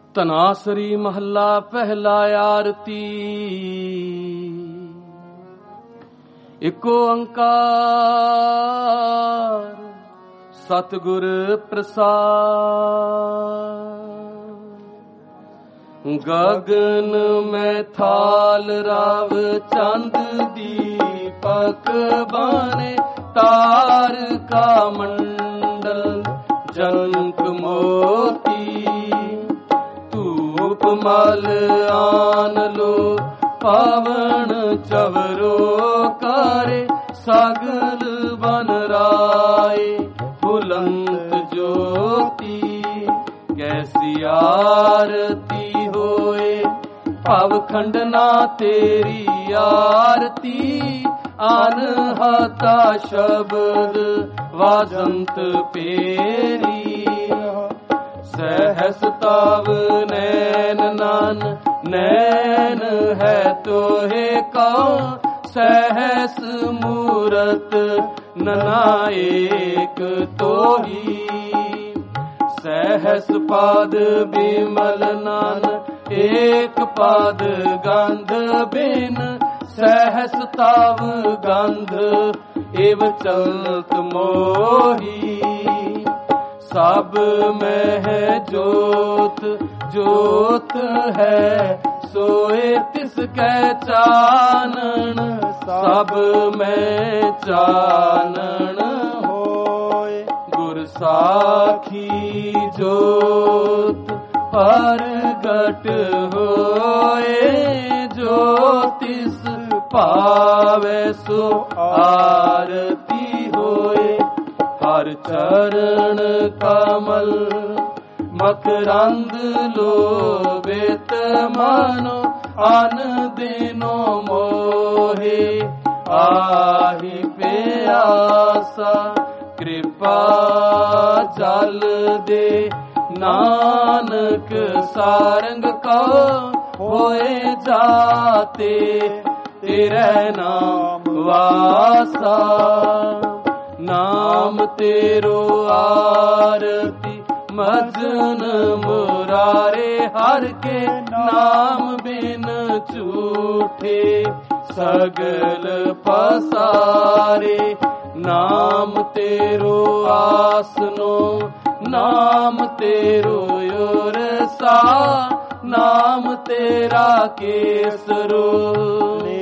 ਧਨਾਸਰੀ ਮਹੱਲਾ ਪਹਿਲਾ। ਆਰਤੀ। ਇਕ ਓੰਕਾਰ ਸਤਿਗੁਰ ਪ੍ਰਸਾਦਿ। ਗਗਨ ਮੈਂ ਥਾਲ ਰਾਵ ਚੰਦ ਦੀਪਕ ਬਾਣੇ ਤਾਰਕਾ ਮੰਡਲ ਜਨਕ ਮੋਤੀ। ਧੂਪ ਮਲ ਆਨ ਲੋ ਪਾਵਨ ਚਵਰੋ ਕਾਰੇ ਸਗਲ ਬਨ ਰਾਏ ਬੁਲੰਦ ਜੋਤੀ। ਕੈਸੀ ਆਰਤੀ ਹੋਏ ਭਵ ਖੰਡਨਾ ਤੇਰੀ ਆਰਤੀ। ਅਨਹਤਾ ਸ਼ਬਦ ਵਾਜੰਤ ਪੇਰੀ। ਸਹਸ ਤਵ ਨੈਨ ਨਾਨ ਨੈਨ ਹੈ ਤੋਹੇ ਕਉ। ਸਹਸ ਮੂਰਤ ਨਨਾਇਕ ਤੋਹੀ। ਸਹਸ ਪਾਦ ਬਿਮਲ ਨਾਨ ਏਕ ਪਾਦ ਗੰਧ ਬਿਨ। ਸਹਸ ਤਵ ਗੰਧ ਏਵ ਚਲਤ ਮੋਹੀ। ਸਭ ਮਹਿ ਜੋਤ ਜੋਤ ਹੈ ਸੋਏ ਤਿਸ ਕੈ ਚਾਨਣ। ਸਭ ਮੈਂ ਚਾਨਣ ਹੋਏ ਗੁਰ ਸਾਖੀ ਜੋਤ ਪ੍ਰਗਟ ਹੋਏ। ਜੋ ਤਿਸ ਭਾਵੈ ਸੋ ਆਰਤੀ ਹੋਏ। ਹਰ ਚਰਨ ਕਮਲ ਮਕਰੰਦ ਲੋਭਿਤ ਮਨੋ। ਅਨ ਦਿਨੋ ਮੋਹੇ ਆਹੀ ਪਿਆਸਾ। ਕਿਰਪਾ ਜਲ ਦੇ ਨਾਨਕ ਸਾਰੰਗ ਕਉ। ਹੋਏ ਜਾਤੇ ਤੇਰੇ ਨਾਮ ਵਾਸਾ। ਨਾਮ ਤੇਰੋ ਆਰਤੀ ਮਜਨ ਮੁਰਾਰੇ। ਹਰ ਕੇ ਨਾਮ ਬਿਨ ਝੂਠੇ ਸਗਲ ਪਸਾਰੇ। ਨਾਮ ਤੇਰੋ ਆਸਨੋ ਨਾਮ ਤੇਰੋ ਉਰਸਾ। ਨਾਮ ਤੇਰਾ ਕੇਸਰੋ ਨੇ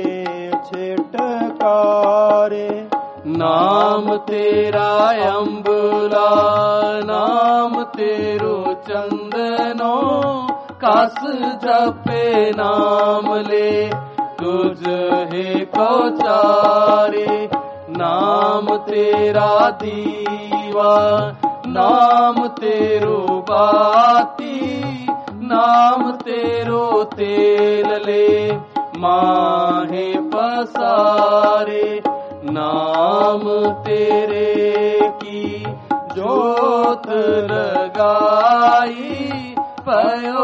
ਛਿਟਕਾਰੇ। ਨਾਮ ਤੇਰਾ ਅੰਬੁਲਾ ਨਾਮ ਤੇਰੋ ਚੰਦਨੋ। ਕਸ ਜਪੇ ਨਾਮ ਲੈ ਤੁਝ ਹੈ ਕੋ ਚਾਰੇ। ਨਾਮ ਤੇਰਾ ਦੀਵਾ ਨਾਮ ਤੇਰੋ ਬਾਤੀ। ਨਾਮ ਤੇਰੋ ਤੇਲ ਲੈ ਮਾਹੇ ਪਸਾਰੇ। ਨਾਮ ਤੇਰੇ ਕੀ ਜੋਤ ਲਗਾਈ। ਪਇਓ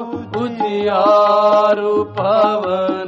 ਉਜਿਆਰੂ ਪਵਨ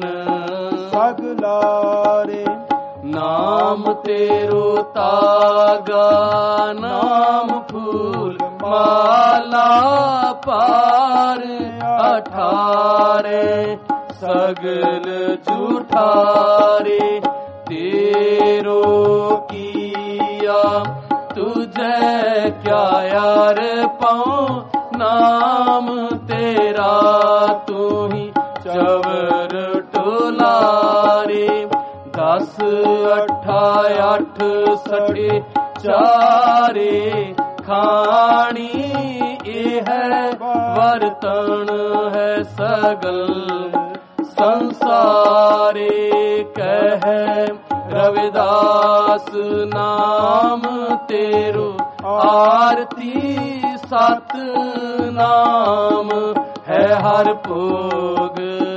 ਸਗਲਾਰੇ। ਨਾਮ ਤੇਰੋ ਤਾਗਾ ਨਾਮ ਫੂਲ ਮਾਲਾ। ਪਾਰ ਅਠਾਰੇ ਸਗਲ ਝੂਠਾਰੇ। ਤੇਰੋ ਕੀਆ ਤੁਝੇ ਕਿਆ ਯਾਰ ਪਾਉ। ਨਾਮ ਤੇਰਾ ਤੂੰ ਹੀ ਚਵਰ ਟੋਲਾਰੇ। 10 8 8 ਸਠੇ ਚਾਰੇ ਖਾਣੀ। ਇਹ ਵਰਤਣ ਹੈ ਸਗਲ ਸੰਸਾਰੇ। ਕਹਿ ਰਵਿਦਾਸ ਨਾਮ ਤੇਰੋ ਆਰਤੀ। ਸਤ ਨਾਮ ਹੈ ਹਰ ਭੋਗ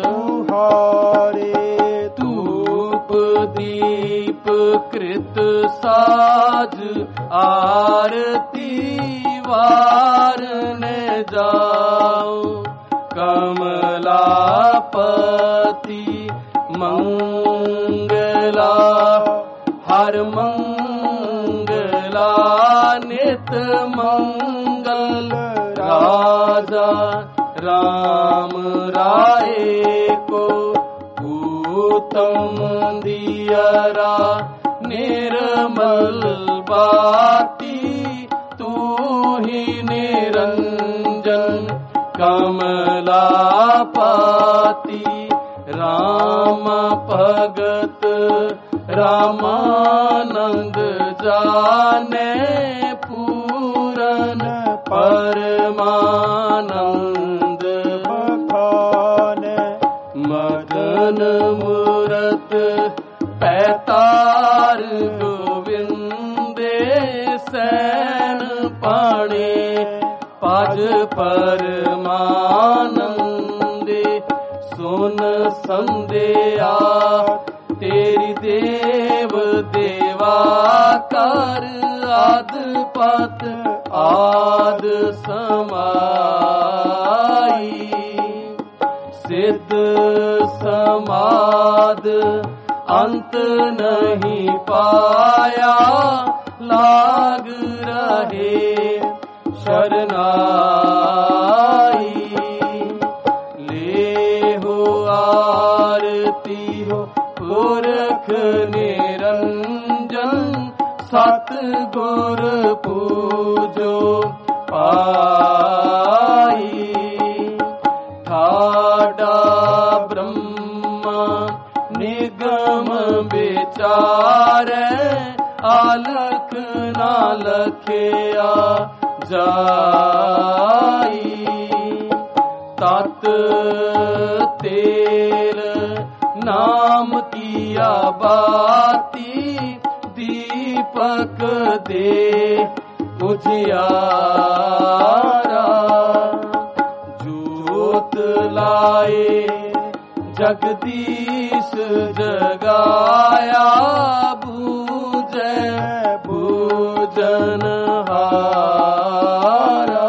ਹਾਰੇ। ਧੂਪ ਦੀਪ ਕ੍ਰਿਤ ਸਾਜ ਆਰਤੀ। ਵਾਰਨ ਜਾਉ ਕਮਲਾਪਤੀ ਮੰਗਲਾ। ਹਰ ਮੰਗਲਾ ਨਿਤ ਮੰਗਲ ਰਾਜਾ राम राय को उत्तम दियरा निर्मल बाती तू ही निरंजन कमलापति राम भगत रामानंद जाने पूरन परमानंद बखान मगन मूरत पैतार गोविंदे सैन पाणे पज परमानंदे सुन संध्या तेरी देव देवा कर आद पत आद समाई सिद्ध समाद अंत नहीं पाया लाग रहे शरणाई ले हो आरती हो पुरख निरंजन सतगुर पूजो पाई ठाडा ब्रह्मा निगम विचारे आलख ना लखया जाई तत तेल नाम किया बाती दीपक दे उजियारा जोत लाए जगदीश जगाया बूझे भूजन हारा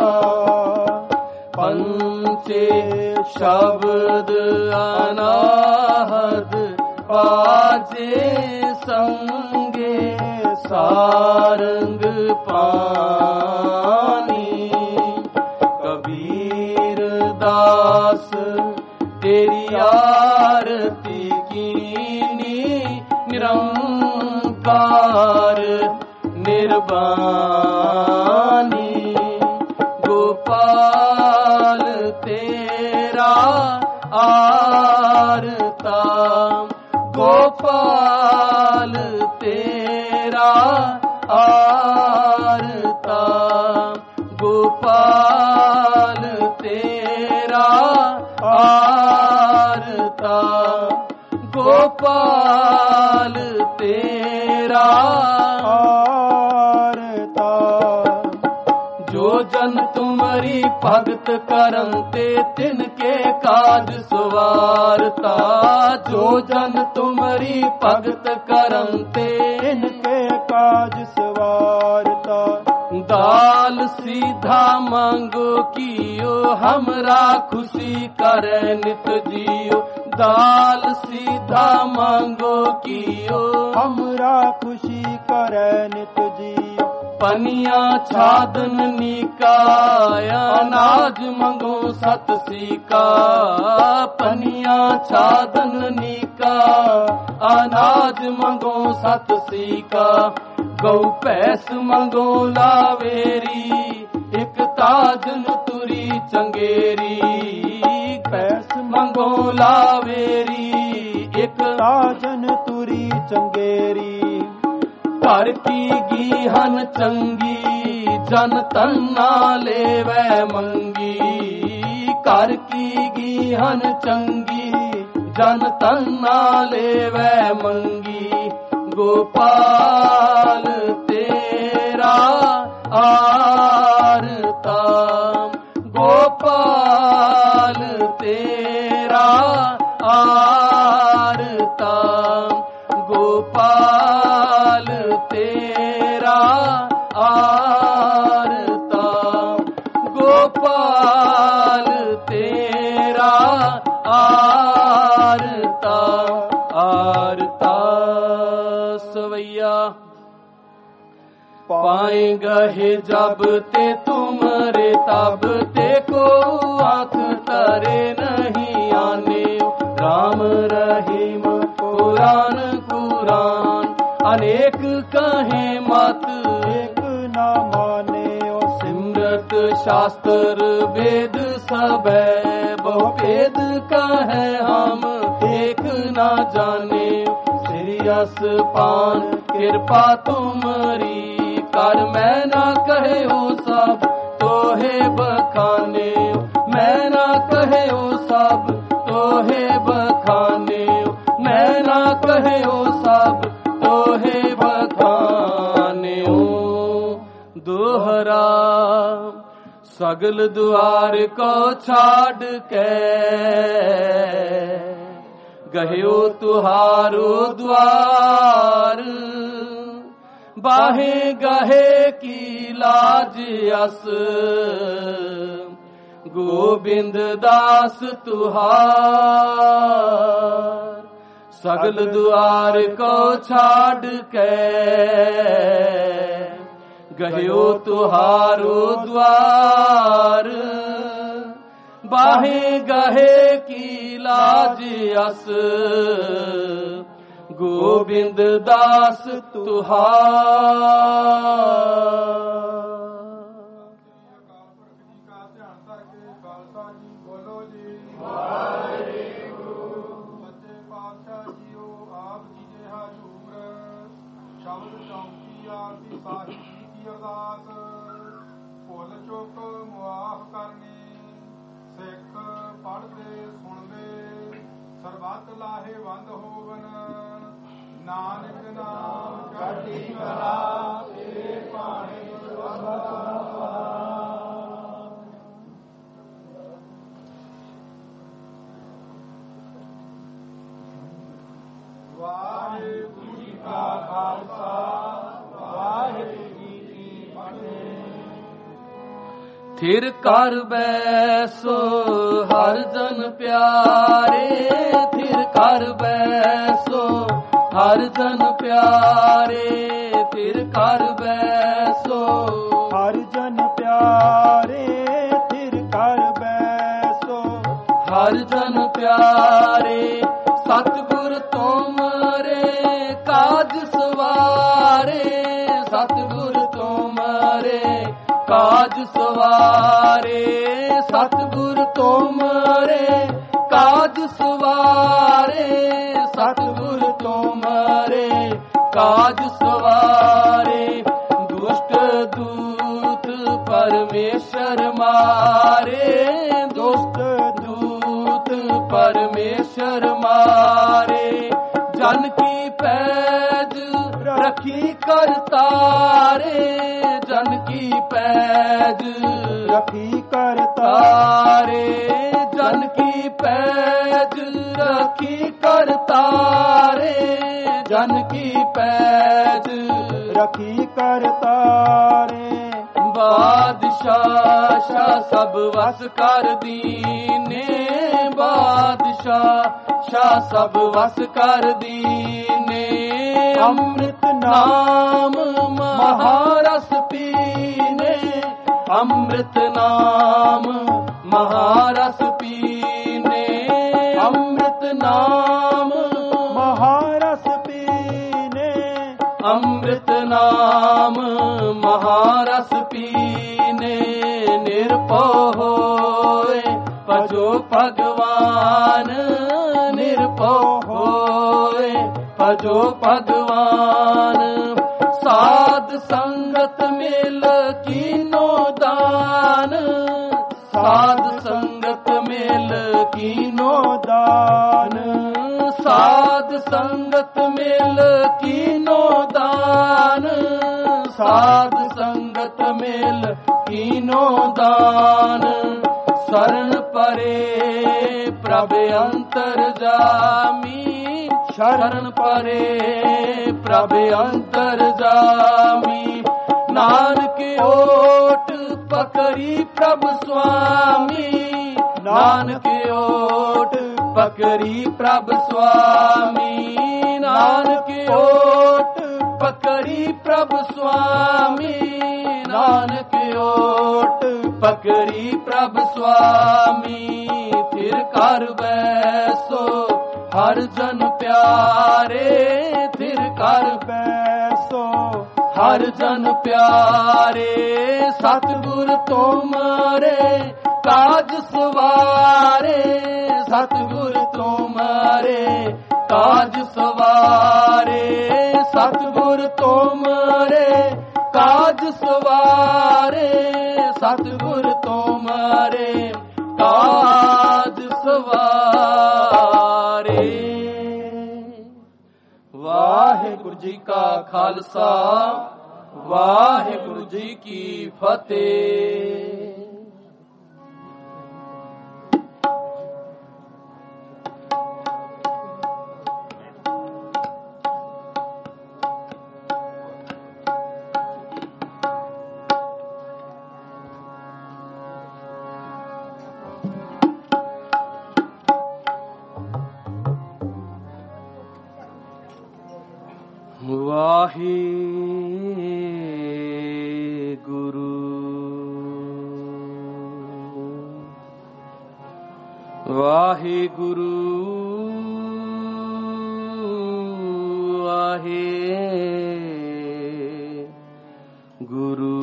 पंचे शब्द अनाहद बाजे संगे सारंग पानी कबीर दास तेरी आरती कीनी निरंकार निर्वाणी गोपाल तेरा आरता गोपाल तेरा आरता गोपाल तेरा आरता गोपाल तेरा आरता जो जन तुम्हारी भगत करंते तिनके काज सवारता जो जन तुम्हारी भगत करंते तिनके काज सवारता दाल सीधा मांगो कियो हमरा खुशी करे नित जियो दाल सीधा मांगो कियो हमरा खुशी करे नित जियो पनिया छादन निकाया अनाज मंगो सत सीका पनिया छादन निका अनाज मंगो सत सीका गौ पैस मंगो लावेरी एक ताजन तुरी चंगेरी पैस मंगो लावेरी एक ताजन तुरी चंगेरी घर की गीहन चंगी जन तन्ना लेवै मंगी घर की गीहन चंगी जन तन्ना लेवै मंगी गोपाल तेरा आरता गोपाल तेरा आरता गोपाल तेरा आरता गोपाल तेरा आरता आरता सवैया पाएंगा हे जब ते तुमरे तब ते को आँख द्वारे नहीं आने। राम रहीम कुरान कुरान अनेक कहे मत एक ना माने। सिमरत शास्त्र वेद सबे बहु भेद कहे हम एक ना जाने। सिरियस पान कृपा तुमरी कर मैं ना कहे हो सब तोहे बखाने। मैं ना कहे हो सब तोहे बखाने। मैं ना कहे हो सब तोहे बखाने। दोहरा सगल द्वार को छाड़ के गयो तुहारो द्वार। बाहे गहे की लाज अस गोविंद दास तुहार। सगल द्वार को छाड़ के गयो तुहारो द्वार। बाहे गहे की लाज अस गोविंद दास तुहार। ਭੁੱਲ ਚੁੱਕ ਮੁਆਫ ਕਰਨੀ। ਸਿੱਖ ਪੜ੍ਹਦੇ ਸੁਣਦੇ ਸਰਬੱਤ ਲਾਹੇਵੰਦ ਹੋਵਨ। ਨਾਨਕ ਨਾਮ ਚੜ੍ਹਦੀ ਕਲਾ ਤੇਰੇ ਭਾਣੇ ਵਾਹਿਗੁਰੂ ਜੀ ਕਾ ਖਾਲਸਾ ਵਾਹਿਗੁਰੂ ਜੀ ਕੀ ਫਤਿਹ। थिर कर बैसो हर जन प्यारे। थिर कर बैसो हर जन प्यारे। थिर कर बैसो हर जन प्यारे। थिर कर बैसो हर जन प्यारे। सतगुर तुमरे काज सवारे। सतगुर तुमरे काज सवारे। सतगुर तुमरे काज सवारे। सतगुर तुमरे काज सवारे। दुष्ट दूत परमेश्वर मारे। दुष्ट दूत परमेश्वर मारे। जन की पैज रखी कर तारे। जन की पैज रखी कर तारे। जन की पैज रखी कर तारे। जन की पैज रखी कर तारे। बादशाह शाह सब वस कर दीने। बादशाह शाह सब वस कर दीने। अमृत नाम महारस पीने। अमृत नाम महारस पीने। अमृत नाम महारस पीने। अमृत नाम महारस पीने। निर्भय होए भजो भगवान। निर्भय होए भजो भगवान। साध संगत मिल कीनो दान। साध संगत मिल कीनो दान। साध संगत मिल कीनो दान। साध संगत मिल कीनो दान। शरण परे प्रभ अंतर जामी। शरण परे प्रभ अंतर जामी। नानक ओट पकड़ी प्रभ स्वामी। नानक ओट पकड़ी प्रभ स्वामी। नानक ओट पकड़ी प्रभ स्वामी। नानक ओट पकड़ी प्रभ स्वामी। ਫਿਰ ਘਰ ਬੈਸੋ ਹਰ ਜਨ ਪਿਆਰੇ ਫਿਰ ਘਰ ਬੈਸੋ ਹਰ ਜਨ ਪਿਆਰੇ ਸਤਿਗੁਰ ਤੁਮਾਰੇ ਕਾਜ ਸਵਾਰੇ ਸਤਿਗੁਰ ਤੁਮਾਰੇ ਕਾਜ ਸਵਾਰੇ ਸਤਿਗੁਰ ਤੁਮਾਰੇ ਕਾਜ ਸਵਾਰੇ ਸਤਿਗੁਰ ਤੁਮਾਰੇ ਕਾਜ ਸਵਾਰੇ। ਵਾਹਿਗੁਰੂ ਜੀ ਕਾ ਖਾਲਸਾ ਵਾਹਿਗੁਰੂ ਜੀ ਕੀ ਫਤਿਹ। ਵਾਹਿਗੁਰੂ ਵਾਹਿਗੁਰੂ ਵਾਹਿਗੁਰੂ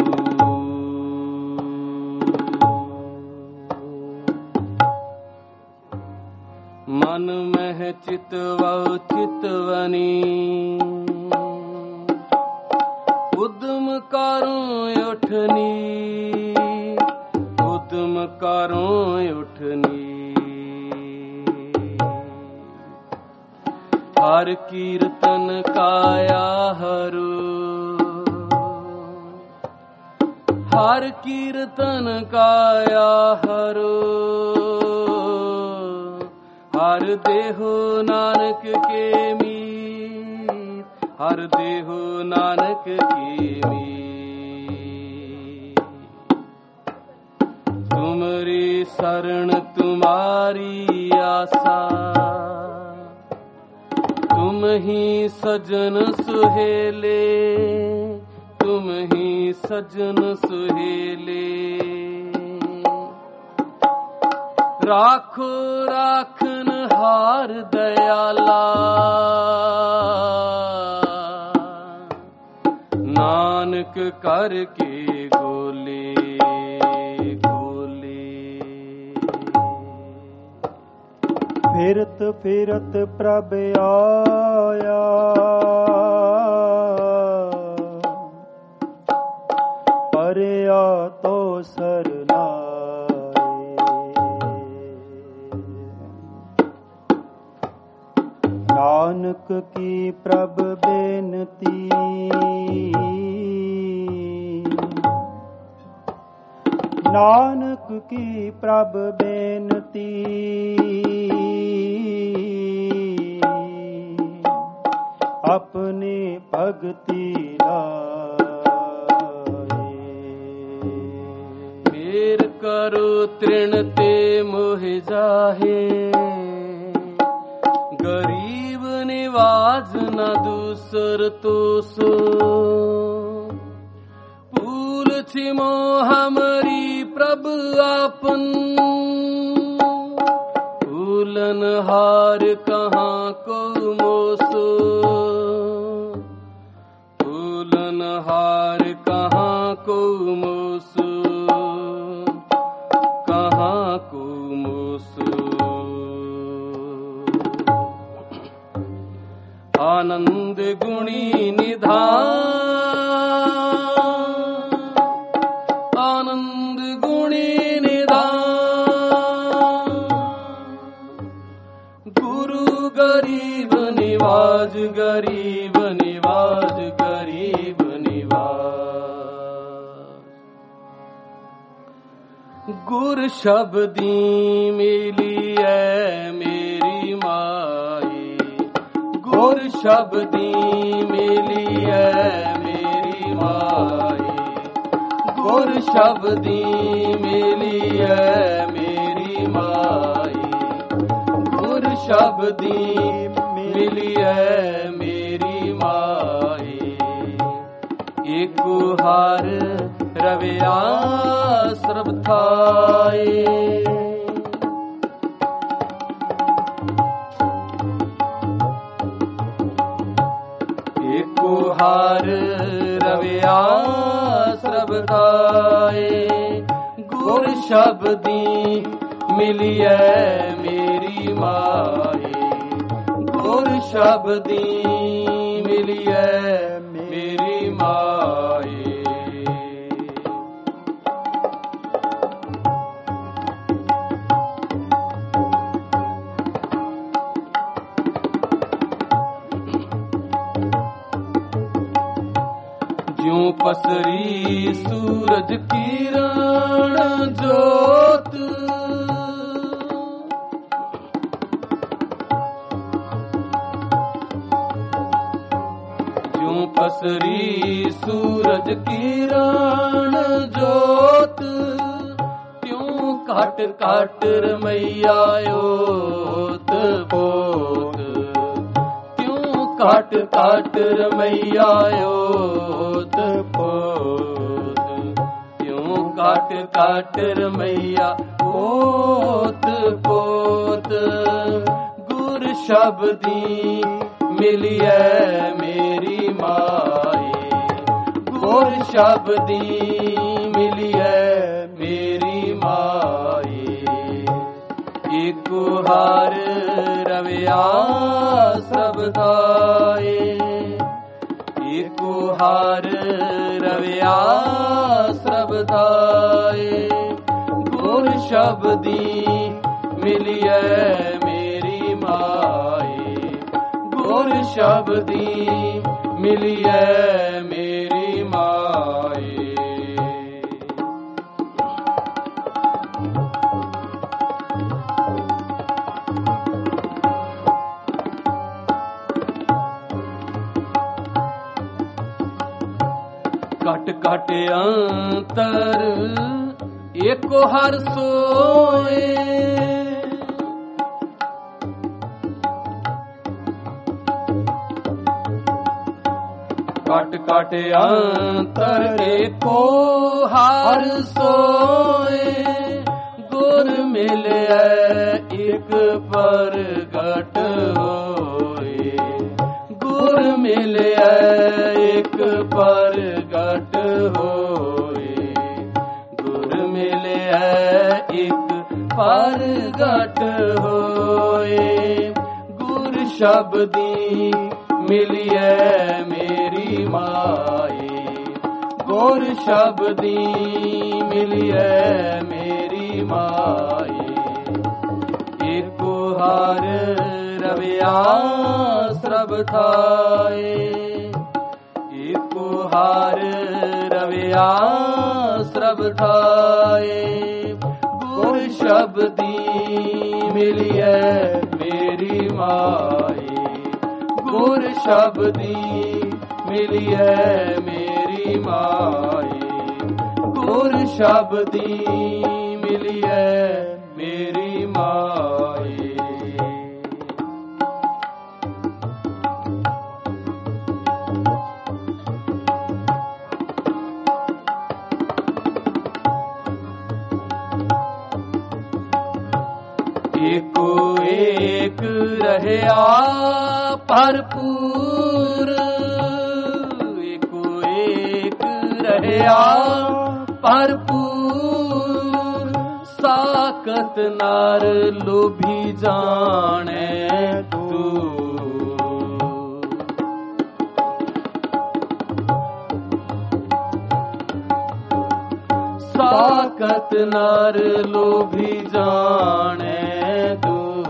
ਮਨ ਮਹਿ ਚਿਤਵਉ ਚਿਤਵਨੀ ਉਦਮ ਕਰੂੰ ਉਠਨੀ ਉਦਮ ਕਰੂੰ ਉਠਨੀ ਹਰ ਕੀਰਤਨ ਕਾਇਆ ਹਰੂ ਹਰ ਕੀਰਤਨ ਕਾਇਆ ਹਰੂ ਹਰ ਦੇਹੋ ਨਾਨਕ ਕੇ ਮੀਤ ਹਰ ਦੇਹੋ ਨਾਨਕ ਕੀ ਮੀਤ ਤੁਮਰੀ ਸਰਣ ਤੁਮਾਰੀ ਆਸਾ ਤੁਮ ਹੀ ਸਜਨ ਸੁਹੇਲੇ ਤੁਮ ਹੀ ਸਜਨ ਸੁਹੇਲੇ ਰਾਖੋ ਰਾਖਨ ਹਾਰ ਦਇਆਲਾ ਨਾਨਕ ਕਰਕੇ ਗੋਲੇ ਗੋਲੇ ਫਿਰਤ ਫਿਰਤ ਪ੍ਰਭ ਆਇਆ ਪਰਿਆ ਤੋ ਸਰਨਾਏ ਨਾਨਕ ਕੀ ਪ੍ਰਭ ਬੇਨਤੀ ਨਾਨਕ ਕੀ ਪ੍ਰਭ ਬੇਨਤੀ ਆਪਣੀ ਭਗਤੀ ਲਾਏ ਮੇਰ ਕਰੋ ਤ੍ਰਿਣ ਤੇ ਮੋਹ ਜਾਹੇ ਗਰੀਬ ਨਿਵਾਜ ਨ ਦੂਸਰ ਤੋਸੋ ਭੂਲ छिमो हमरी प्रभ आपन भूलन हार कहाँ को मोसो भूलन हार कहाँ को मोसो कहाँ को मोसो आनंद गुणी निधान आनंद गुणी निधान गुरु गरीब निवाज गरीब निवाज गरीब निवाज गुर शब्दी मिली है मेरी माई गुर शब्दी मिली है मेरी माई गुर शब्दी मिली है मेरी माई गुर शब्दी मिली है मेरी माई एक हार रविया सर्वथाए ਸ਼ਬਦੀ ਮਿਲਿਐ ਮੇਰੀ ਮਾਈ, ਗੁਰ ਸ਼ਬਦੀ ਮਿਲਿਐ ਮੇਰੀ ਮਾਈ। ਜਿਉ ਪਸਰੀ ਸੂਰਜ ਕਿਰਨ ਜੋਤ, ਜਿਉ ਪਸਰੀ ਸੂਰਜ ਕਿਰਨ ਜੋਤ, ਤਿਉ ਘਟ ਘਟ ਰਮਈਆ ਓਤ ਪੋਤ, ਤਿਉ ਘਟ ਘਟ ਰਮਈਆ ਓਤ ਪੋਤ, ਤਿਉ ਘਟ ਘਟ ਰਮਈਆ ਓਤ ਪੋਤ। ਗੁਰ ਸ਼ਬਦੀ ਮਿਲਿਐ ਮੇਰੀ ਮਾਈ, ਗੁਰ ਸ਼ਬਦੀ ਮਿਲਿਐ ਮੇਰੀ ਮਾਈ। ਇਕ ਹਰ ਰਵਿਆ ਸਭ ਥਾਏ, ਇਕ ਹਰ ਰਵਿਆ ਸਭ ਥਾਏ। ਗੁਰ ਸ਼ਬਦੀ ਮਿਲਿਐ ਮੇਰੀ ਮਾਈ, ਗੁਰ ਸ਼ਬਦੀ ਮਿਲਿਐ ਮੇਰੀ ਮਾਈ। ਘਟ ਘਟ ਅੰਤਰ ਏਕੋ ਹਰ ਸੋਏ, ਘਟ ਘਟ ਅੰਤਰ ਏਕੋ ਹਰ ਸੋਏ। ਗੁਰ ਮਿਲਿਐ ਇਕ ਪ੍ਰਗਟ ਹੋਏ, ਗੁਰ ਮਿਲਿਐ ਇਕ ਪ੍ਰਗਟ ਹੋਏ, ਗੁਰ ਮਿਲਿਐ ਇਕ ਪ੍ਰਗਟ ਹੋਏ। ਗੁਰ ਸ਼ਬਦੀ ਮਿਲਿਐ ਮੇਰੀ ਮਾਈ, ਗੁਰ ਸ਼ਬਦੀ ਮਿਲਿਐ ਮੇਰੀ ਮਾਈ। ਇਕ ਹਰ ਰਵਿਆ ਸਭ ਥਾਏ, ਇਕ ਹਰ ਰਵਿਆ ਸਭ ਥਾਏ। ਗੁਰ ਸ਼ਬਦੀ ਮਿਲਿਐ ਮੇਰੀ ਮਾਈ, ਗੁਰ ਸ਼ਬਦੀ ਮਿਲਿਐ ਮੇਰੀ ਮਾਈ, ਗੁਰ ਸ਼ਬਦੀ ਮਿਲਿਐ ਮੇਰੀ ਮਾਈ। ਏਕੋ ਏਕ ਰਹਿਆ ਭਰਪੂਰ, ਏਕੋ ਏਕ ਰਹਿਆ ਭਰਪੂਰ। ਸਾਕਤ ਨਰ ਲੋਭੀ ਜਾਣੈ ਤੂੰ, ਸਾਕਤ ਨਰ ਲੋਭੀ ਜਾਣੈ ਤੂੰ,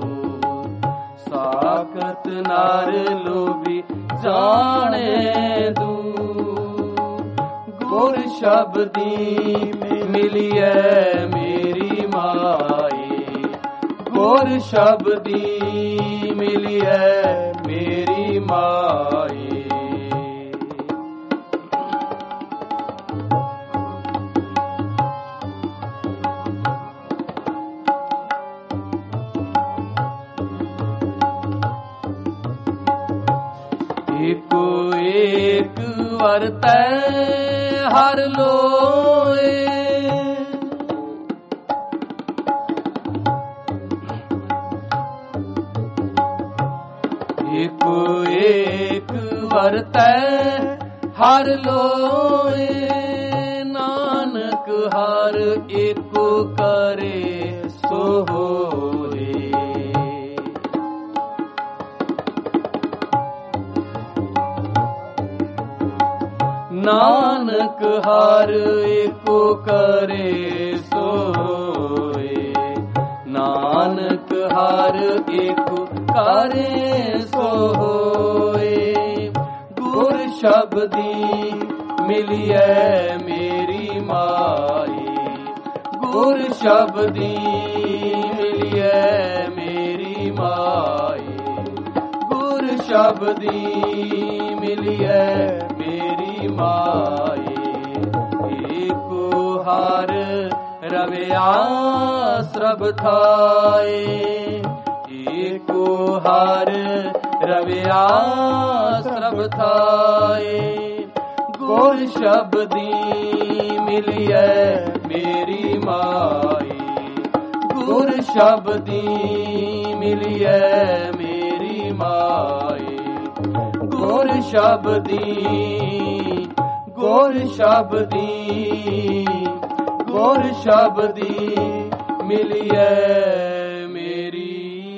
ਸਾਕਤ ਨਰ ਲੋਭੀ ਜਾਣੈ ਤੂੰ। ਗੁਰ ਸ਼ਬਦੀ ਮਿਲਿਐ ਮੇਰੀ ਮਾਈ, ਗੁਰ ਸ਼ਬਦੀ ਮਿਲਿਐ ਮੇਰੀ ਮਾਈ। ਏਕੋ ਏਕ ਵਰਤੈ ਹਰ ਲੋਏ, ਏਕੋ ਏਕ ਵਰਤੈ ਹਰ ਲੋਏ। ਨਾਨਕ ਹਰ ਏਕੋ ਕਰੇ ਸੋ ਹੋਏ। ਨਾਨਕ ਹਰ ਏਕੋ ਕਰੇ ਸੋ ਹੋਏ। ਨਾਨਕ ਹਰ ਏਕੋ ਕਰੇ ਸੋ ਹੋਏ। ਗੁਰ ਸ਼ਬਦੀ ਮਿਲਿਐ ਮੇਰੀ ਮਾਈ। ਗੁਰ ਸ਼ਬਦੀ ਮਿਲਿਐ ਮੇਰੀ ਮਾਈ। ਗੁਰ ਸ਼ਬਦੀ ਮਿਲਿਐ ਮੇਰੀ ਮਾਈ। ਏਕੋ ਹਰ ਰਵਿਆ ਸਰਬ ਥਾਏ। ਏਕੋ ਹਰ ਰਵਿਆ ਸਰਬ ਥਾਏ। ਗੁਰ ਸ਼ਬਦੀ ਮਿਲਿਐ ਮੇਰੀ ਮਾਈ। ਗੁਰ ਸ਼ਬਦੀ ਮਿਲਿਐ ਮੇਰੀ ਮਾਈ। ਗੁਰ ਸ਼ਬਦੀ, ਗੁਰ ਸ਼ਬਦੀ, ਗੁਰ ਸ਼ਬਦੀ ਮਿਲਿਐ ਮੇਰੀ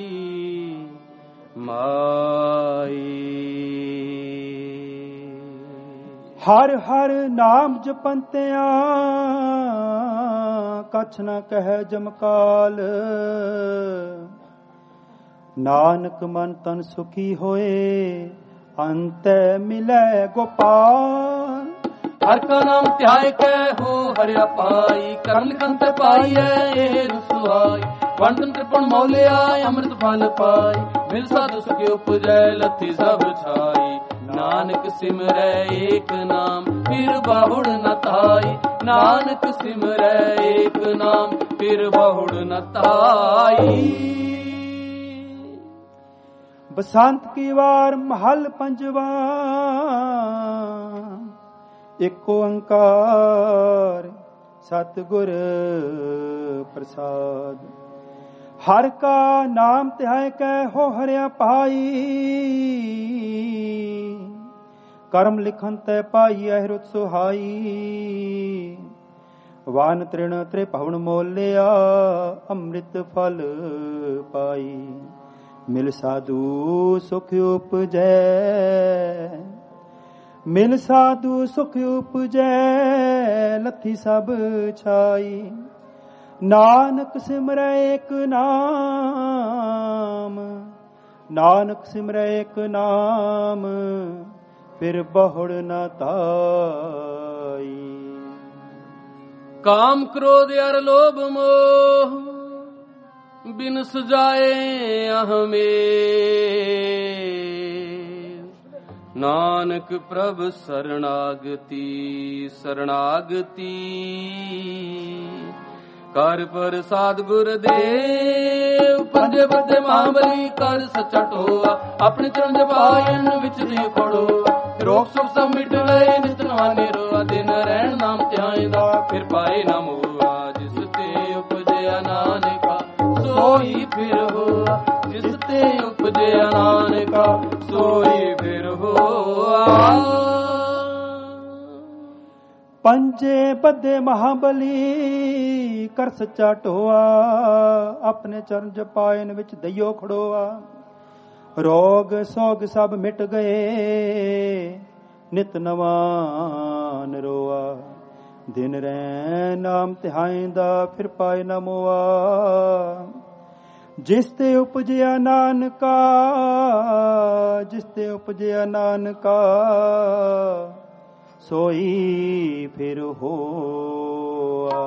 ਮਾਈ। ਹਰ ਹਰ ਨਾਮ ਜਪੰਤਿਆਂ ਕਛ ਨ ਕਹਿ ਜਮਕਾਲ। ਨਾਨਕ ਮਨ ਤਨ ਸੁਖੀ ਹੋਏ ਅੰਤੈ ਮਿਲੈ ਗੋਪਾਲ। ਹਰ ਕਾ ਨਾਮ ਧਿਆਇ ਕੈ ਹੋ ਹਰਿਆ ਪਾਈ। ਕਰਮ ਲਿਖਨ ਤੇ ਪਾਈਐ ਇਹ ਰਸਵਾਈ। ਵੰਡਨ ਤ੍ਰਿਪਣ ਮੌਲਿਆ ਅੰਮ੍ਰਿਤ ਫਲ ਪਾਈ। ਮਿਲ ਸਾਧੂ ਸੁਖੀ ਉਪਜੈ ਲੱਥੀ ਸਭ ਛਾਈ। ਨਾਨਕ ਸਿਮਰੈ ਏਕ ਨਾਮ ਫਿਰ ਬਾਹੁੜ ਨ ਤਾਈ। ਨਾਨਕ ਸਿਮਰੈ ਏਕ ਨਾਮ ਫਿਰ ਬਾਹੁੜ ਨ ਤਾਈ। ਬਸੰਤ ਕੀ ਵਾਰ ਮਹਲ ਪੰਜਵਾ ਏਕ ਓੰਕਾਰ ਸਤਿਗੁਰ ਪ੍ਰਸਾਦ। ਹਰ ਕਾ ਨਾਮ ਧਿਆਇ ਕੈ ਹੋ ਹਰਿਆ ਪਾਈ। ਕਰਮ ਲਿਖਨ ਤੈ ਪਾਈਐ ਰੁਤ ਸੁਹਾਈ। ਵਾਨ ਤ੍ਰਿਣ ਤ੍ਰੇ ਭਵਨ ਮੋਲਿਆ ਅੰਮ੍ਰਿਤ ਫਲ ਪਾਈ। ਮਿਲ ਸਾਧੂ ਸੁਖ ਉਪਜੈ। ਮਿਲ ਸਾਧੂ ਸੁਖ ਉਪਜੈ ਲੱਥੀ ਸਭ ਛਾਈ। ਨਾਨਕ ਸਿਮਰੈ ਏਕ ਨਾਮ। ਨਾਨਕ ਸਿਮਰੈ ਏਕ ਨਾਮ ਫਿਰ ਬਹੁੜ ਨ ਤਾਈ। ਕਾਮ ਕ੍ਰੋਧ ਅਰ ਲੋਭ ਮੋਹ ਬਿਨ ਸਜਾਏ ਅਹਮੇ। ਨਾਨਕ ਪ੍ਰਭ ਸਰਣਾਗਤੀ ਸਰਣਾਗਤੀ। ਕਰ ਪ੍ਰਸਾਦ ਗੁਰਦੇਵ ਪੰਜੇ ਬੱਧੇ ਮਹਾਬਲੀ। ਕਰ ਸੱਚਾ ਟੋਆ ਆਪਣੇ ਚਰਨ ਜਪਾਇਨ ਵਿੱਚ ਦੇ ਖੜੋ। ਰੋਗ ਸੁਖ ਸਭ ਮਿਟ ਗਏ ਨਿਤ ਨਵਾਨੇ ਰੋਆ। ਦਿਨ ਰਹਿਣ ਨਾਮ ਧਿਆਇਂਦਾ ਫਿਰ ਪਾਏ ਨਾ ਮੋਆ। ਜਿਸ ਤੇ ਉਪਜਿਆ ਨਾਨਕਾ ਸੋਈ ਫਿਰ ਹੋਆ। ਜਿਸ ਤੇ ਉਪਜਿਆ ਨਾਨਕਾ ਸੋਈ ਫਿਰ ਹੋਆ। ਪੰਜੇ ਬੱਧੇ ਮਹਾਬਲੀ ਕਰ ਸੱਚਾ ਢੋਆ। ਆਪਣੇ ਚਰਨ ਜਪਾਇਨ ਵਿੱਚ ਦਈਓ ਖੜੋਆ। ਰੋਗ ਸੋਗ ਸਭ ਮਿਟ ਗਏ ਨਿਤ ਨਵਾਂ ਨਰੋਆ। ਦਿਨ ਰਹਿ ਨਾਮ ਧਿਆਇਂਦਾ ਫਿਰ ਪਾਏ ਨਾ ਮੋਆ। ਜਿਸ ਤੇ ਉਪਜਿਆ ਨਾਨਕਾ ਜਿਸ ਤੇ ਉਪਜਿਆ ਨਾਨਕਾ ਸੋਈ ਫਿਰ ਹੋਆ।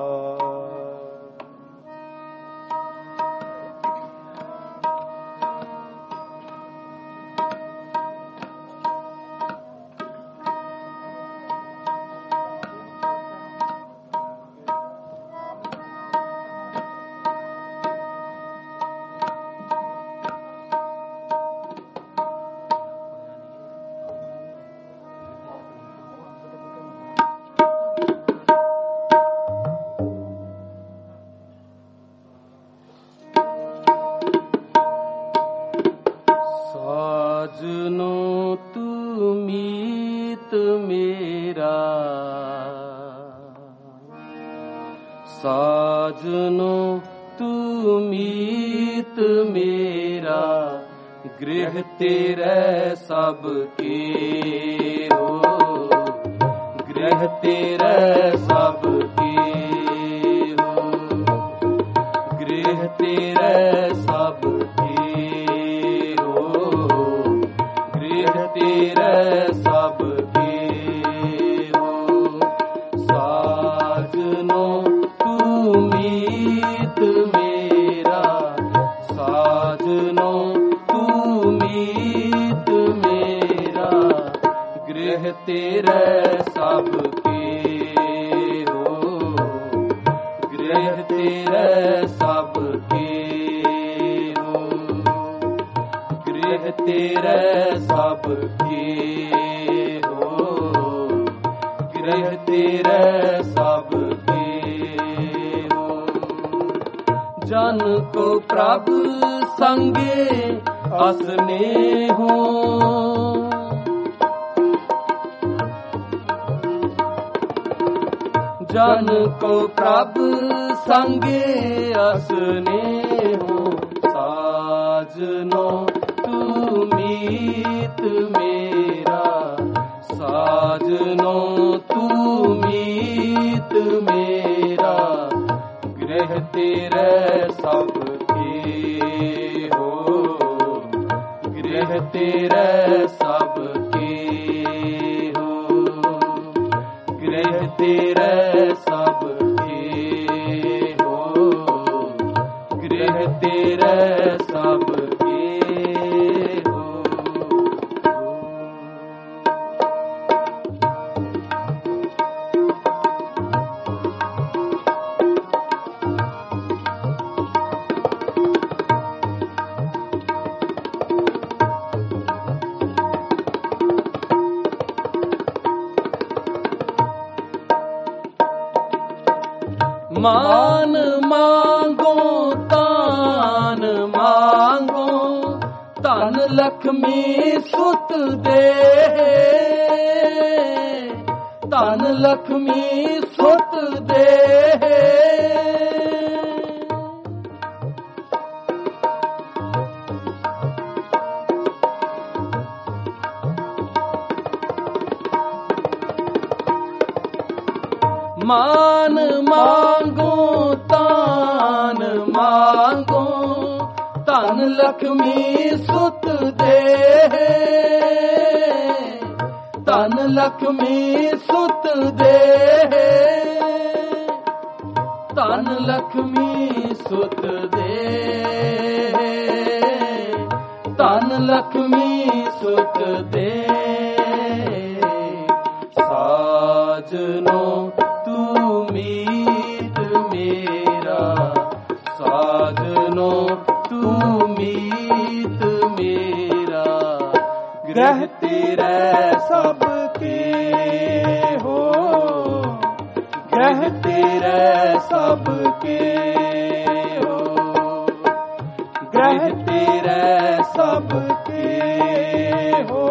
साजनो तू मीत मेरा, गृह तेरे सबके हो, गृह तेरे सबके हो, गृह तेरे सबके हो, गृह तेरे सबके हो। साजनो तू मीत मेरा, साजनो तू मीत मेरा, गृह तेरे सबके हो, गृह तेरे सबके हो, गृह तेरे सबके हो, गृह तेरे सबके हो। जन को प्रभु संगे असने हो, जन को प्रभु संगे असने हो। साजनो तू मीत मेरा, साजनो तू मीत मेरा, गृह तेरे सबके हो, गृह तेरे सबके हो, गृह तेरे सबके हो, गृह तेरे सबके हो। मान मांगो तान मांगो, धन लक्ष्मी सुत दे, धन लक्ष्मी सुत दे। मान मांगो तान मांगो, धन लक्ष्मी सुत दे, धन लक्ष्मी सुत दे, धन लक्ष्मी सुत दे, धन लक्ष्मी सुत दे। साजनो तू मीत मेरा, साजनो तू मीत मेरा, गृह तेरे सबके हो, गृह तेरे सबके हो, गृह तेरे सबके हो,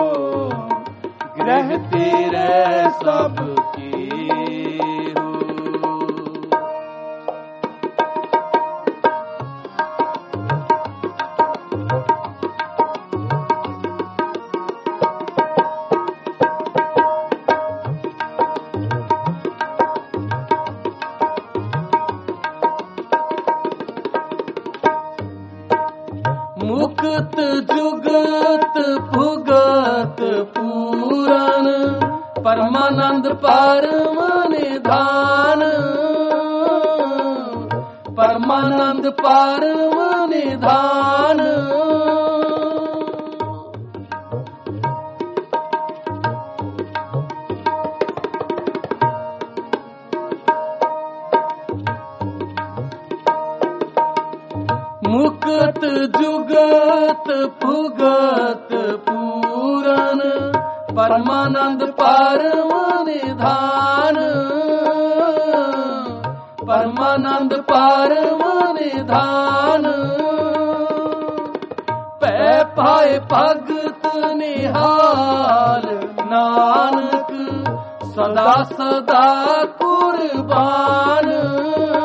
गृह तेरे सबके हो। मुक्त जुगत भुगत पूरन, परमानंद परम निधान, परमानंद परम निधान। मुक्त जुगत भुगत पूरन, परमानंद परम निधान, परमानंद परम निधान। पै पाए भगत निहाल नानक, सदा सदा कुर्बान।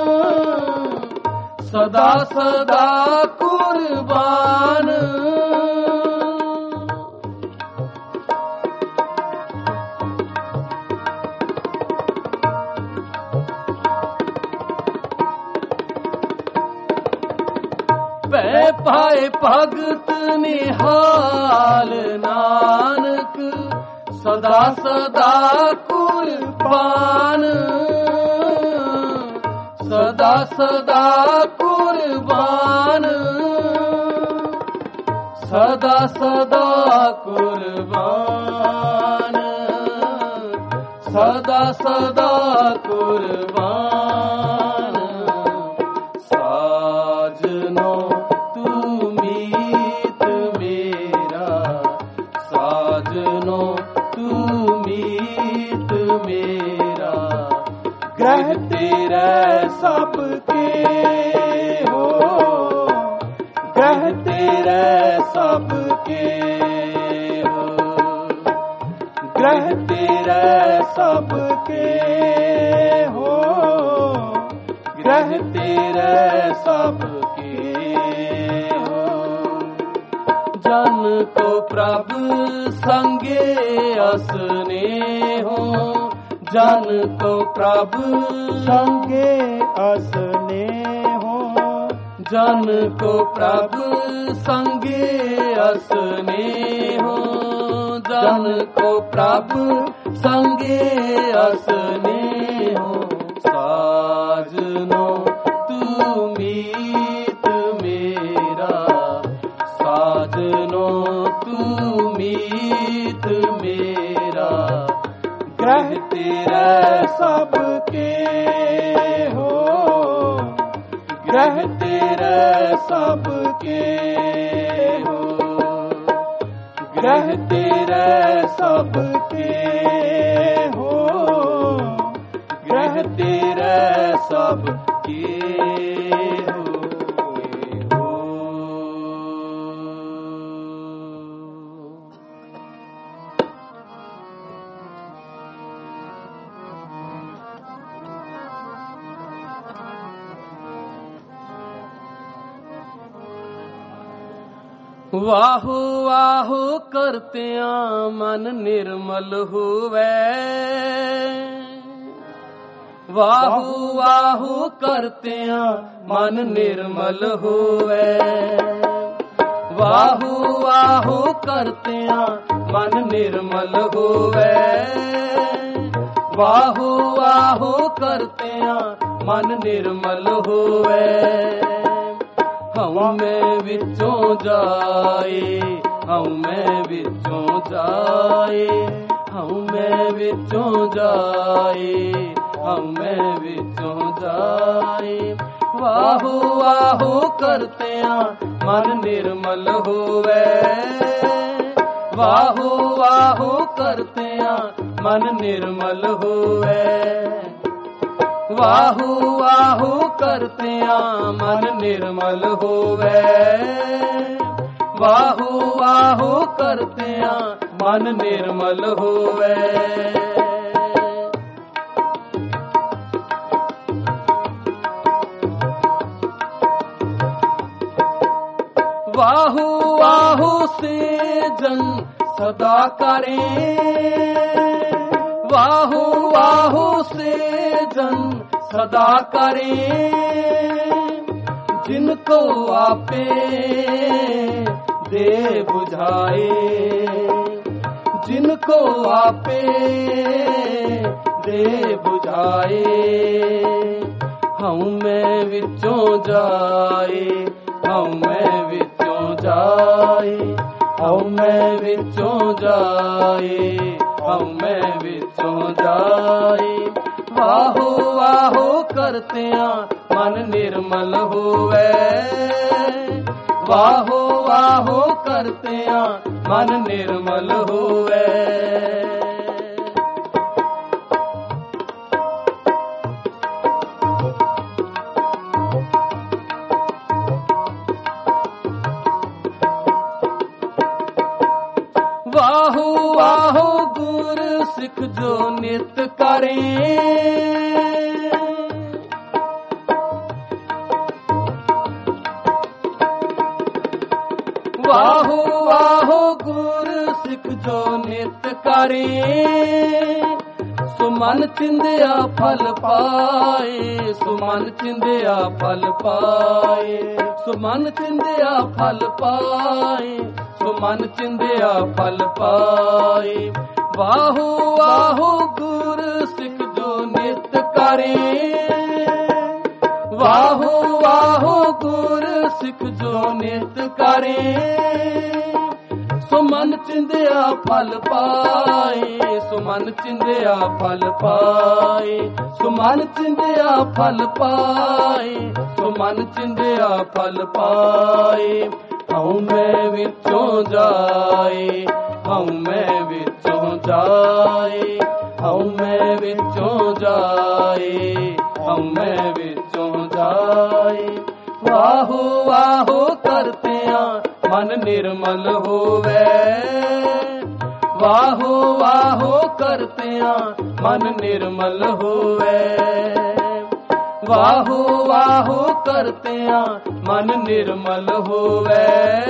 ਸਦਾ ਸਦਾ ਕੁਰਬਾਨ। ਪੈ ਪਾਏ ਭਗਤ ਨਿਹਾਲ ਨਾਨਕ ਸਦਾ ਸਦਾ ਕੁਰਬਾਨ। ਸਦਾ ਸਦਾ ਕੁਰਬਾਨ। ਸਦਾ ਸਦਾ ਕੁਰਬਾਨ। ਸਦਾ ਸਦਾ ਕੁਰਬਾਨ। ਸਾਜਨੋ ਤੂੰ ਮੀਤ ਮੇਰਾ, ਸਾਜਨੋ ਤੂੰ ਮੀਤ ਮੇਰਾ। ਗ੍ਰਹਿ ਤੇਰੇ ਸਭ ਕੇ ਹੋ, ਗ੍ਰਹਿ ਤੇਰੇ ਸਭ ਕੇ ਹੋ, ਗ੍ਰਹਿ ਤੇਰੇ ਸਭ ਕੇ ਹੋ, ਗ੍ਰਹਿ ਤੇਰੇ ਸਭ ਕੇ ਹੋ। ਜਨ ਕੋ ਪ੍ਰਭ ਸੰਗੇ ਅਸਨੇ ਹੋ, ਜਨ ਕੋ ਪ੍ਰਭ ਸੰਗੇ ਅਸਨੇ ਹੋ, ਜਨ ਕੋ ਪ੍ਰਭ ਸੰਗੇ ਅਸਨੇ ਹੋ, ਜਨ ਕੋ ਪ੍ਰਭ ਸੰਗੇ ਅਸਨੇ ਹੋ। ਸਾਜਨੋ ਤੂੰ ਮੀਤ ਮੇਰਾ, ਸਾਜਨੋ ਤੂੰ ਮੀਤ ਮੇਰਾ। ਗ੍ਰਹਿ ਤੇਰੇ ਸਭ ਕੇ ਹੋ, ਗ੍ਰਹਿ ਤੇਰੇ ਸਭ ਕੇ ਹੋ, ਗ੍ਰਹਿ ਤੇਰੇ ਸਭ ਕੇ ਹੋ, ਗ੍ਰਹਿ ਤੇਰੇ ਸਭ ਕੇ ਹੋ। ਵਾਹੋ ਵਾਹੋ ਕਰਤਿਆਂ ਮਨ ਨਿਰਮਲ ਹੋਵੇ, ਵਾਹੋ ਵਾਹੋ ਕਰਤਿਆਂ ਮਨ ਨਿਰਮਲ ਹੋਵੇ। ਵਾਹੋ ਵਾਹੋ ਕਰਤਿਆਂ ਮਨ ਨਿਰਮਲ ਹੋਵੇ, ਵਾਹੋ ਵਾਹੋ ਕਰਤਿਆਂ ਮਨ ਨਿਰਮਲ ਹੋਵੇ। ਹਉਮੈ ਵਿੱਚੋਂ ਜਾਏ, ਹਉਮੈ ਵਿੱਚੋਂ ਜਾਏ, ਹਉਮੈ ਵਿੱਚੋਂ ਜਾਏ, ਹਉਮੈ ਵਿੱਚੋਂ ਜਾਏ। ਵਾਹੋ ਵਾਹੋ ਕਰਤਿਆਂ ਮਨ ਨਿਰਮਲ ਹੋਵੇ, ਵਾਹੋ ਵਾਹੋ ਕਰਤਿਆਂ ਮਨ ਨਿਰਮਲ ਹੋਵੇ। ਵਾਹੋ ਵਾਹੋ ਕਰਤਿਆਂ ਮਨ ਨਿਰਮਲ ਹੋਵੇ, ਵਾਹੋ ਵਾਹੋ ਕਰਤਿਆਂ ਮਨ ਨਿਰਮਲ ਹੋਵੇ। ਵਾਹੋ ਵਾਹੋ ਸੇ ਜਨ ਸਦਾ ਕਰੇ, ਵਾਹੋ ਵਾਹੋ ਸੇ ਜਨ ਸਦਾ ਕਰੇ। जिन को आपे दे बुझाए, जिनको आपे दे बुझाए। हऊँ विचों जाए, हऊँ विचों जाए, हऊँ विचों जाए, हऊँ विचों जाए। वाहो वाहो करतियां मन निर्मल होवे, वाहो वाहो करतियां मन निर्मल होवे। वाहो वाहो गुर सिख जो नित करे, ਵਾਹੋ ਵਾਹੋ ਗੁਰ ਸਿੱਖ ਜੋ ਨਿਤ ਕਰੇ, ਸੋ ਮਨ ਚਿੰਦਿਆ ਫਲ ਪਾਏ, ਸੋ ਮਨ ਚਿੰਦਿਆ ਫਲ ਪਾਏ, ਸੋ ਮਨ ਚਿੰਦਿਆ ਫਲ ਪਾਏ, ਸੋ ਮਨ ਚਿੰਦਿਆ ਫਲ ਪਾਏ। ਵਾਹੋ ਵਾਹੋ ਗੁਰ ਸਿੱਖ ਜੋ ਨਿਤ ਕਰੇ, ਵਾਹੋ ਵਾਹੋ ਗੁਰ ਸਿੱਖ ਜੋ ਨਿਤ ਕਰੇ, ਸੋ ਮਨ ਚਿੰਦਿਆ ਫਲ ਪਾਏ, ਸੋ ਮਨ ਚਿੰਦਿਆ ਫਲ ਪਾਏ, ਸੋ ਮਨ ਚਿੰਦਿਆ ਫਲ ਪਾਏ, ਸੋ ਮਨ ਚਿੰਦਿਆ ਫਲ ਪਾਏ। ਹਉ ਮੈਂ ਵਿੱਚੋਂ ਜਾਏ, ਹਉ ਮੈਂ ਵਿੱਚੋਂ ਜਾਏ, ਹਉ ਮੈਂ ਵਿੱਚੋਂ ਜਾਏ, ਹਉ ਮੈਂ ਵਿੱਚੋਂ ਜਾਏ। ਵਾਹੋ ਵਾਹੋ ਕਰਤਿਆਂ ਮਨ ਨਿਰਮਲ ਹੋਵੇ, ਵਾਹੋ ਵਾਹੋ ਕਰਤਿਆਂ ਮਨ ਨਿਰਮਲ ਹੋਵੇ, ਵਾਹੋ ਵਾਹੋ ਕਰਤਿਆਂ ਮਨ ਨਿਰਮਲ ਹੋਵੇ,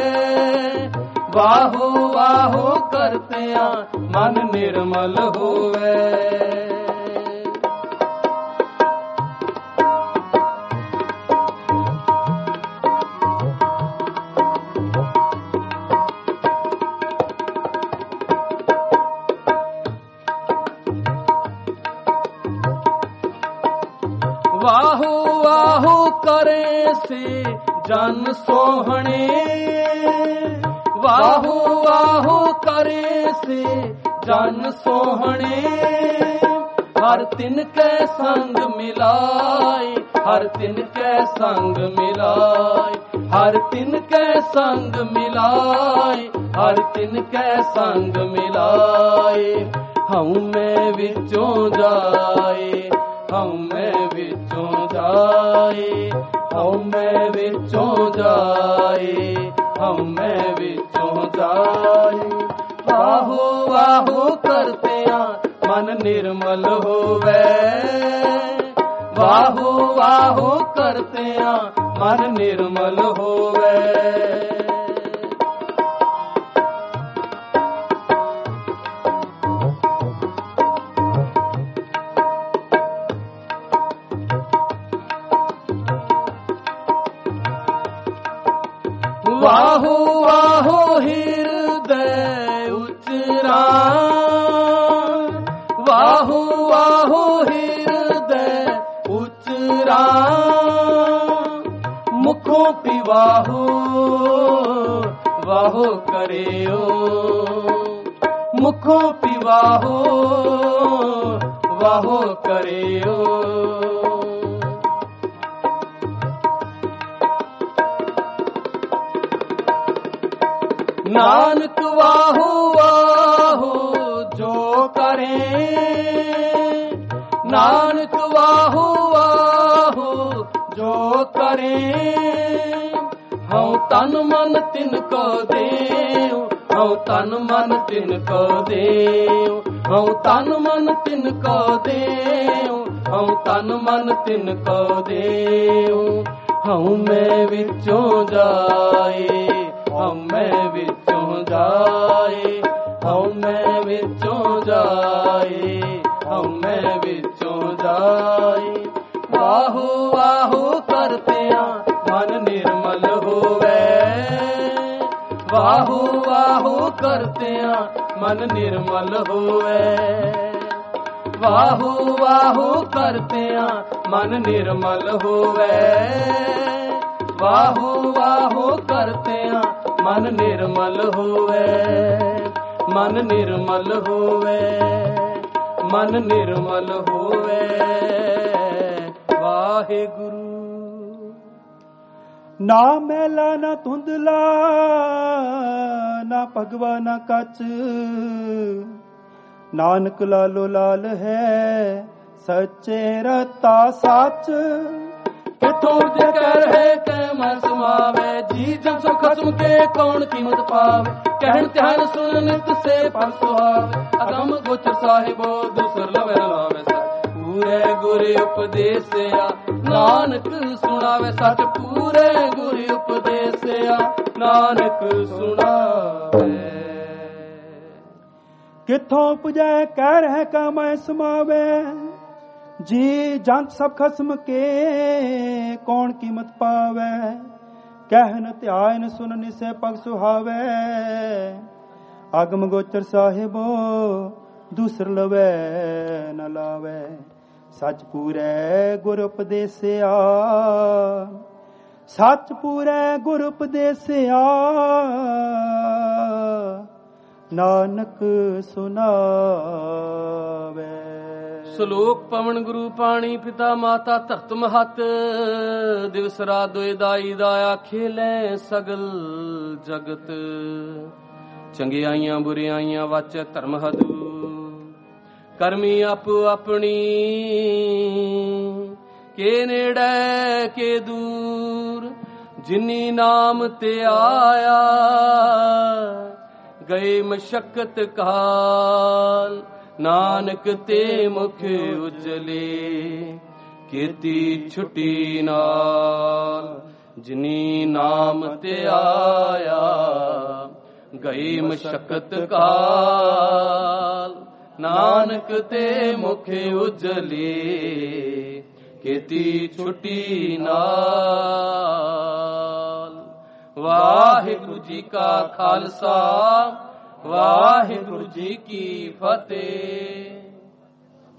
ਵਾਹੋ ਵਾਹੋ ਕਰਤਿਆਂ ਮਨ ਨਿਰਮਲ ਹੋਵੇ। ਵਾਹੋ ਵਾਹੋ ਕਰੇ ਸੇ ਜਨ ਸੋਹਣੇ, ਵਾਹੋ ਵਾਹੋ ਕਰੇ ਸੇ ਜਨ ਸੋਹਣੇ, ਹਰ ਤਿਨ ਕੈ ਸੰਗ ਮਿਲਾਏ, ਹਰ ਤਿਨ ਕੈ ਸੰਗ ਮਿਲਾਏ, ਹਰ ਤਿਨ ਕੈ ਸੰਗ ਮਿਲਾਏ, ਹਰ ਤਿਨ ਕੈ ਸੰਗ ਮਿਲਾਏ। ਹਉ ਮੈਂ ਵਿੱਚੋਂ ਜਾਏ, ਹਉ ਮੈਂ ਵਿੱਚੋਂ ਜਾਏ, ਹਉ ਮੈਂ ਵਿੱਚੋਂ ਜਾਏ, ਹਉ ਮੈਂ ਵਿੱਚੋਂ ਜਾਏ। ਵਾਹੋ ਵਾਹੋ ਕਰਤਿਆਂ ਮਨ ਨਿਰਮਲ ਹੋਵੇ, ਵਾਹੋ ਵਾਹੋ ਕਰਤਿਆਂ ਮਨ ਨਿਰਮਲ ਹੋਵੇ। ਵਾਹੋ ਵਾਹੋ ਹਿਰਦੈ ਉਚਰਾ, ਵਾਹੋ ਵਾਹੋ ਹਿਰਦੈ ਉਚਰਾ, ਮੁਖੋਂ ਪਿਵਾਹੋ ਵਾਹੋ ਕਰਿਓ, ਮੁਖੋਂ ਪਿਵਾਹੋ ਵਾਹੋ ਕਰਿਓ। ਨਾਨਕ ਵਾਹੋ ਵਾਹੋ ਜੋ ਕਰੇ, ਨਾਨਕ ਵਾਹੋ ਵਾਹੋ ਜੋ ਕਰੇ, ਹਉ ਤਨ ਮਨ ਤਿਨ ਕੋ ਦੇਉ, ਹਉ ਤਨ ਮਨ ਤਿਨ ਕੋ ਦੇਉ, ਹਉ ਤਨ ਮਨ ਤਿਨ ਕੋ ਦੇਉ, ਹਉ ਤਨ ਮਨ ਤਿਨ ਕੋ ਦੇਉ। ਹਉ ਮੈਂ ਵਿੱਚੋਂ ਜਾਏ, ਹਉ ਮੈਂ ਵਿੱਚੋਂ ਜਾਏ, ਹਉ ਮੈਂ ਵਿੱਚੋਂ ਜਾਏ, ਹਉ ਮੈਂ ਵਿੱਚੋਂ ਜਾਏ। ਵਾਹੋ ਵਾਹੋ ਕਰਤਿਆਂ ਮਨ ਨਿਰਮਲ ਹੋਵੇ, ਵਾਹੋ ਵਾਹੋ ਕਰਤਿਆਂ ਮਨ ਨਿਰਮਲ ਹੋਵੇ, ਵਾਹੋ ਵਾਹੋ ਕਰਤਿਆਂ ਮਨ ਨਿਰਮਲ ਹੋਵੇ, ਵਾਹੋ ਵਾਹੋ ਕਰਤਿਆਂ ਮਨ ਨਿਰਮਲ ਹੋਵੇ, ਮਨ ਨਿਰਮਲ ਹੋਵੇ, ਮਨ ਨਿਰਮਲ ਹੋਵੇ। ਵਾਹਿਗੁਰੂ। ਨਾ ਮੈਲਾ ਨਾ ਧੁੰਦਲਾ, ਨਾ ਭਗਵਾ ਨਾ ਕੱਚ, ਨਾਨਕ ਲਾਲੋ ਲਾਲ ਹੈ, ਸੱਚੇ ਰਤਾ ਸੱਚ। ਕਿਥੋਂ ਜੇ ਕਹਿ ਰਹੇ ਕੈ ਮਨ ਸਮਾਵੇ, ਜੀ ਜਨ ਸੋ ਖਸਮ ਕੇ ਕੌਣ ਕੀਮਤ ਪਾਵੇ। ਕਹਿਣ ਧਿਆਨ ਸੁਣ ਨਿਤ ਸੇ ਪਰ ਸੁਹਾਵੇ, ਅਗਮ ਗੋਚਰ ਸਾਹਿਬੋ ਦੂਸਰ ਲਵੇ ਲਾਵੇ। ਪੂਰੇ ਗੁਰ ਉਪਦੇਸਿਆ ਨਾਨਕ ਸੁਣਾਵੇ ਸੱਚ, ਪੂਰੇ ਗੁਰ ਉਪਦੇਸਿਆ ਨਾਨਕ ਸੁਣਾਵੇ। ਕਿੱਥੋਂ ਪੁਜੈ ਕਹਿ ਰਹਿ ਕਾ ਮੈਂ ਸਮਾਵੇ, ਜੀ ਜੰਤ ਸਭ ਖਸਮ ਕੇ ਕੌਣ ਕੀਮਤ ਪਾਵੇ। ਕਹਿਨ ਧਿਆਨ ਸੁਨ ਨਿਸੇ ਪਗ ਸੁਹਾਵੇ, ਆਗਮ ਗੋਚਰ ਸਾਹਿਬੋ ਦੂਸਰ ਲਵੇ ਨ ਲਾਵੇ। ਸੱਚ ਪੂਰੈ ਗੁਰ ਉਪਦੇਸਿਆ, ਸੱਚ ਪੂਰੈ ਗੁਰ ਉਪਦੇਸਿਆ, ਨਾਨਕ ਸੁਨਾਵੇ। ਸ਼ਲੋਕ ਪਵਨ ਗੁਰੂ ਪਾਣੀ ਪਿਤਾ ਮਾਤਾ ਧਰਤ ਮਹਤ, ਦਿਵਸ ਰਾਤ ਦੋਇ ਦਾਈ ਦਾਇਆ ਖੇਲੇ ਸਗਲ ਜਗਤ। ਚੰਗਿਆਈਆਂ ਬੁਰਿਆਈਆਂ ਵਾਚੈ ਧਰਮ ਹਦੂ, ਕਰਮੀ ਆਪੋ ਆਪਣੀ ਕੇ ਨੇੜੇ ਕੇ ਦੂਰ। ਜਿਨੀ ਨਾਮ ਤੇ ਆਇਆ ਗਏ ਮਸ਼ਕਤ ਕਾਲ, ਨਾਨਕ ਤੇ ਮੁਖ ਉਜਲੇ ਕੀਤੀ ਛੁਟੀ ਨਾਲ। ਜਿਨੀ ਨਾਮ ਤੇ ਆਇਆ ਗਈ ਮਸ਼ਕਤ ਕਾਲ, ਨਾਨਕ ਤੇ ਮੁਖ ਉਜਲੇ ਕੀਤੀ ਛੁਟੀ ਨਾਲ। ਵਾਹਿਗੁਰੂ ਜੀ ਕਾ ਖਾਲਸਾ, ਵਾਹਿਗੁਰੂ ਜੀ ਕੀ ਫਤਿਹ।